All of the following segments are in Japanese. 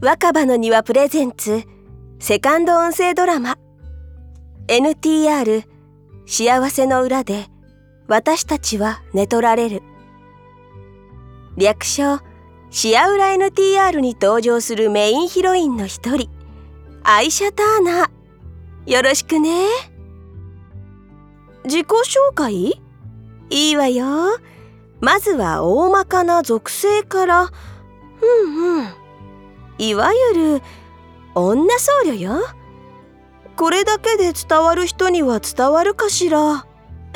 若葉の庭プレゼンツセカンド音声ドラマ NTR 幸せの裏で私たちは寝取られる。略称シアウラ NTR に登場するメインヒロインの一人アイシャ・ターナー、よろしくね。自己紹介？いいわよ。まずは大まかな属性から。いわゆる女僧侶よ。これだけで伝わる人には伝わるかしら。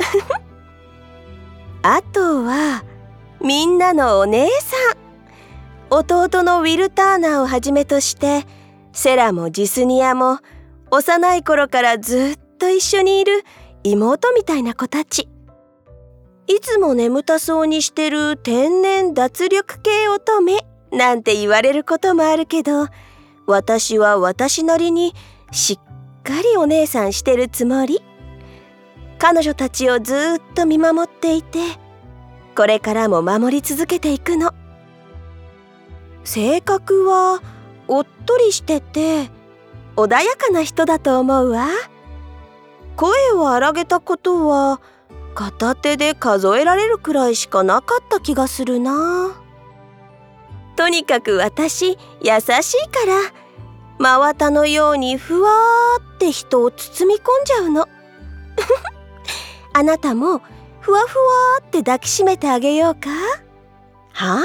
あとはみんなのお姉さん、弟のウィル・ターナーをはじめとしてセラもジスニアも幼い頃からずっと一緒にいる妹みたいな子たち。いつも眠たそうにしてる天然脱力系乙女なんて言われることもあるけど、私は私なりにしっかりお姉さんしてるつもり。彼女たちをずっと見守っていて、これからも守り続けていくの。性格はおっとりしてて穏やかな人だと思うわ。声を荒げたことは片手で数えられるくらいしかなかった気がするな。とにかく私優しいから真綿のようにふわーって人を包み込んじゃうの。あなたもふわふわって抱きしめてあげようか。はい、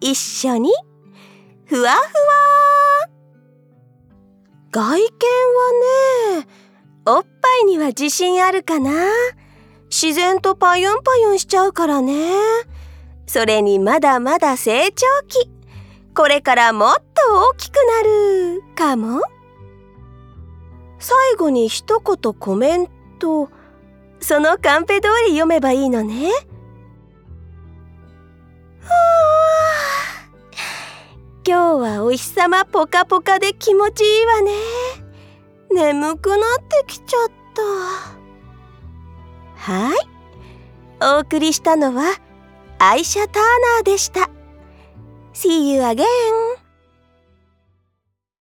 一緒にふわふわ。外見はね、おっぱいには自信あるかな。自然とパユンパユンしちゃうからね。それにまだまだ成長期。これからもっと大きくなるかも。最後に一言コメント、そのカンペ通り読めばいいのね。今日はお日様ポカポカで気持ちいいわね。眠くなってきちゃった。はい、お送りしたのはアイシャ・ターナーでした。See you again!